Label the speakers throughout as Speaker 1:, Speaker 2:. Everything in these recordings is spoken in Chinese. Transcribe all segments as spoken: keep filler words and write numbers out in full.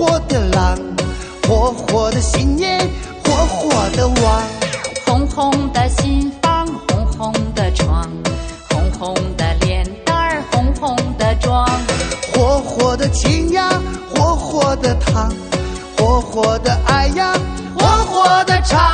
Speaker 1: 活的狼，活活的新年，活活的娃。
Speaker 2: 红红的新房，红红的床，红红的脸蛋儿，红红的妆。
Speaker 1: 活活的亲呀，活活的糖，活活的爱呀，活活的唱。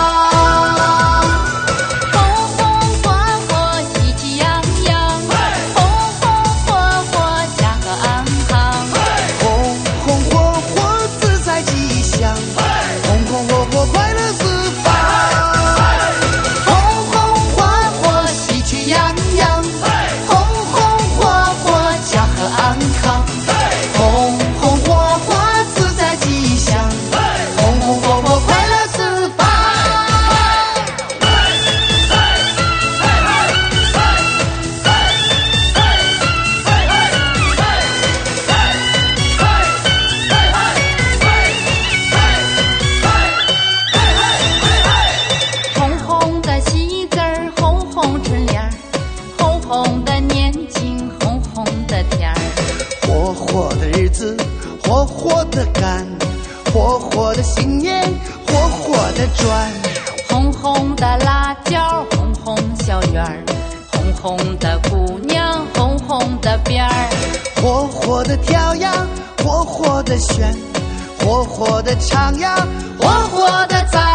Speaker 1: 活活的干，活活的新年，活活的转。
Speaker 2: 红红的辣椒，红红小圆儿，红红的姑娘，红红的辫儿。
Speaker 1: 活活的跳呀，活活的旋，活活的唱呀，活活的赞。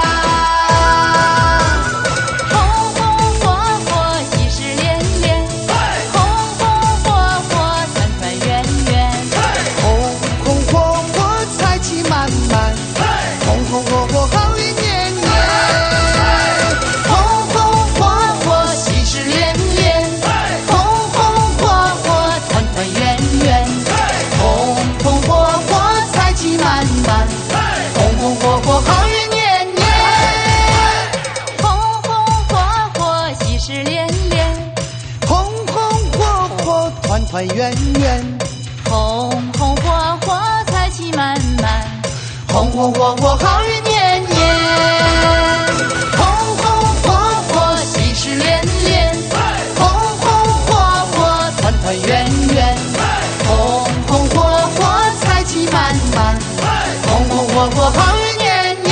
Speaker 1: 红红火火，好运年年，红红火火，喜事连连，红红火火，团团圆圆，红红火火，财气满满，红红火火，好运年年，
Speaker 2: 红红火火，喜事连连，
Speaker 1: 红红火火，团团圆圆，
Speaker 2: 红红火火，财气满满。
Speaker 1: 红红火火，好运年年，红红火火，喜事连连，红红火火，团团圆圆，红红火火，财气满满，红红火火，好运年年。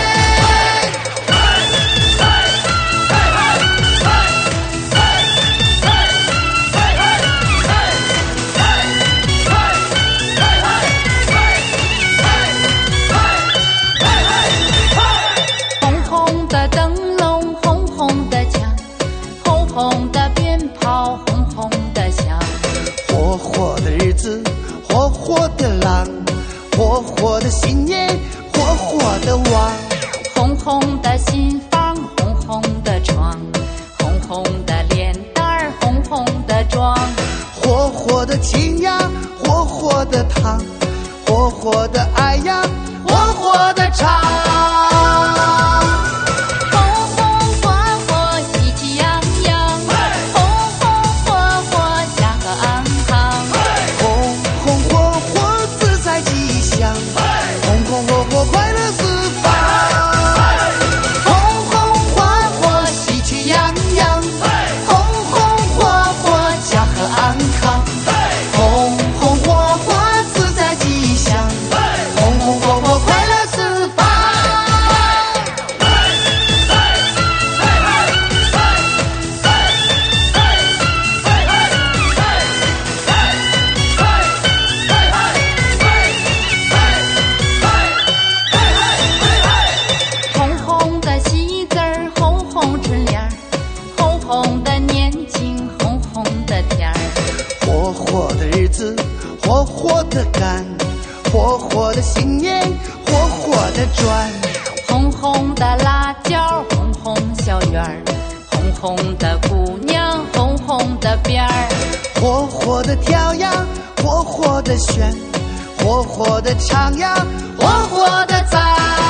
Speaker 1: 活活的日子，活活的狼，活活的新年，活活的娃。
Speaker 2: 红红的新房，红红的床，红红的脸蛋儿，红红的妆。
Speaker 1: 活活的亲呀，活活的糖，活活的爱呀，活活的唱。活活的日子，活活的干，活活的新年，活活的转。
Speaker 2: 红红的辣椒，红红小圆儿，红红的姑娘，红红的辫儿。
Speaker 1: 活活的跳呀，活活的旋，活活的唱呀，活活的赞。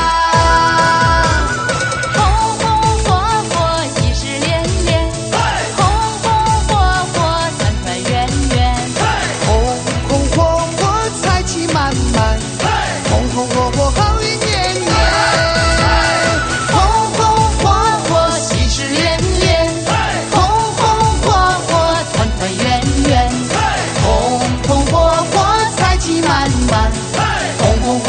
Speaker 1: 红红火火，好运年年，红红火火，喜事连连，红红火火，团团圆圆，红红火火，财气满满，红红。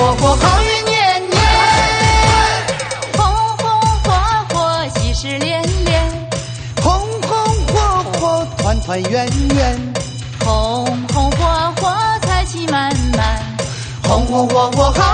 Speaker 1: 我我我好